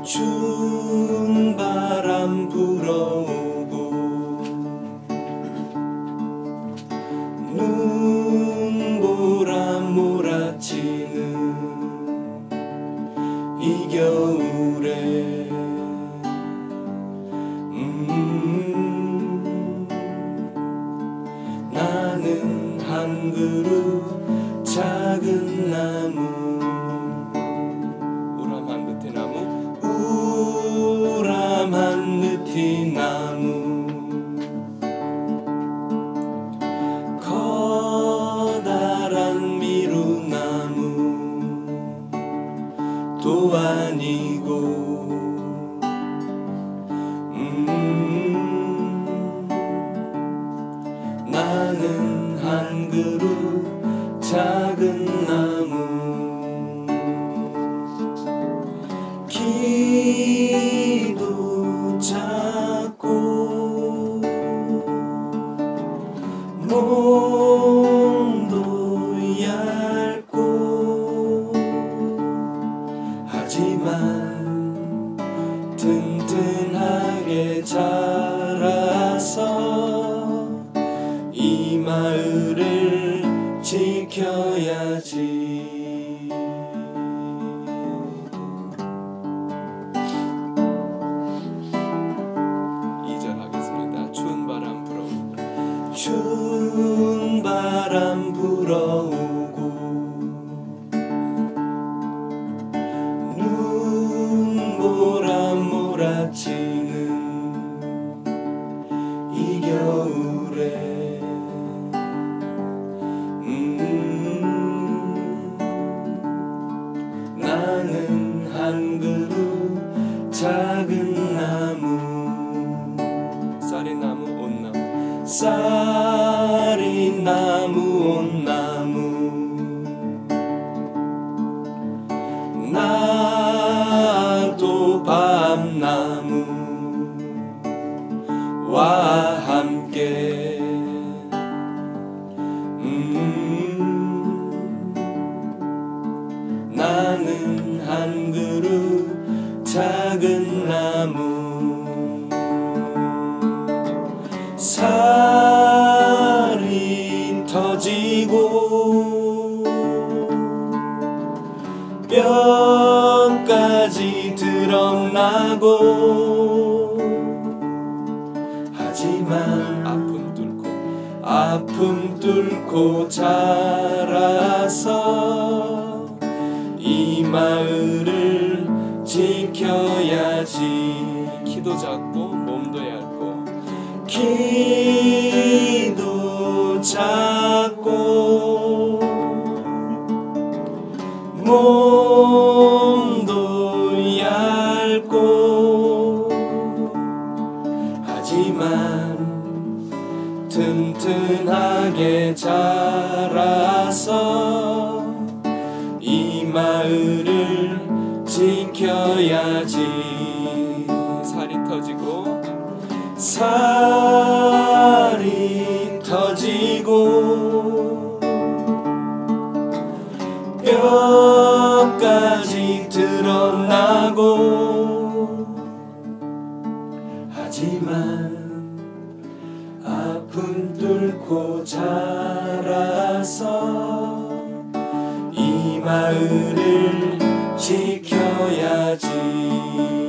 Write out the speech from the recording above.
추운 바람 불어오고 눈보라 몰아치는 이 겨울에 나는 한 그루 작은 나무 우람한 느티나무 커다란 미루나무도 아니고 나는 한 그루 작은 나무 키도 작고 몸도 얇고 하지만 튼튼하게 자라서 이 마을을 지켜야지. 2절 하겠습니다. 추운 바람 불어오고 추운 바람 불어오고 눈보라 몰아치는 이 겨울에 나는 한 그루 작은 나무 쌀이 나무 온나무 쌀이 나무 온나무 나도 밤나무와 함께 나는 한 그루 작은 나무 살이 터지고 뼈까지 드러나고 하지만 아픔 뚫고 자라서 이 마을을 지켜야지. 키도 작고 몸도 얇고 키도 작고 몸도 얇고 하지만 튼튼하게 자라서 이 마을을 지켜야지. 살이 터지고 뼈까지 드러나고 하지만 아픔 뚫고 자라서 이 마을을 지켜야지.